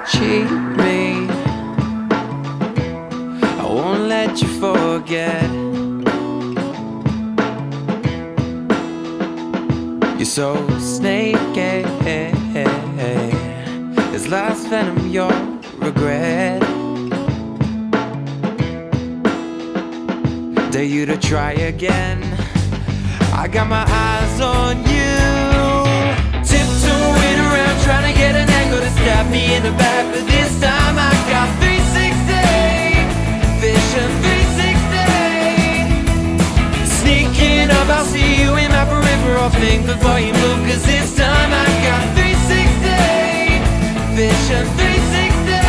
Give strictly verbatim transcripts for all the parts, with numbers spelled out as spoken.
cheat me. I won't let you forget. You're so snaky. Is last venom your regret? Dare you to try again. I got my eyes on you, tiptoeing around trying to get an angle to stab me in the back. But this time I got three sixty, vision three sixty. Sneaking up, I'll see you in my peripheral. Think before you move, cause this time I got three sixty, vision three sixty.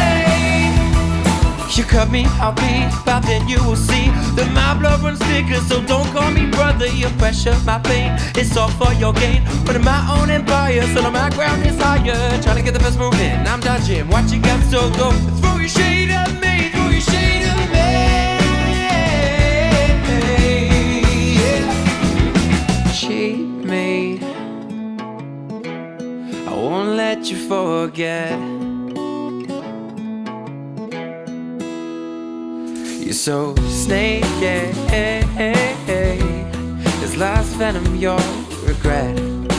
You cut me, I'll be, but then you will see that my blood runs thicker. So don't call me brother, your pressure, my pain, it's all for your gain. But in my own empire, so my ground is higher. Trying to get the best move in, I'm dodging. Watch you get so go. Throw your shade at me, throw your shade at me. Yeah. Cheat me, I won't let you forget. You're so snaky. Is last venom your regret?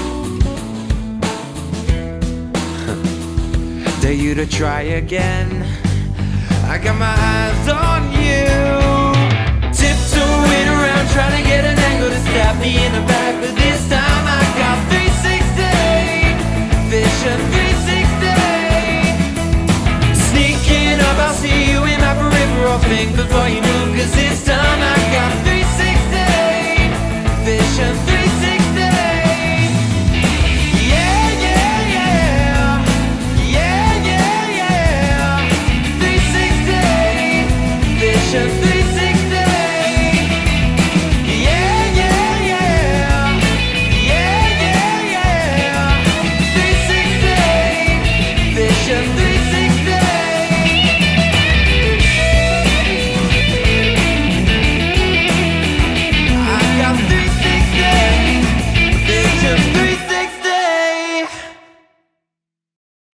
Dare you to try again. I got my eyes on you, tiptoeing around trying to get an angle to stab me in the back. But this time I got three sixty, vision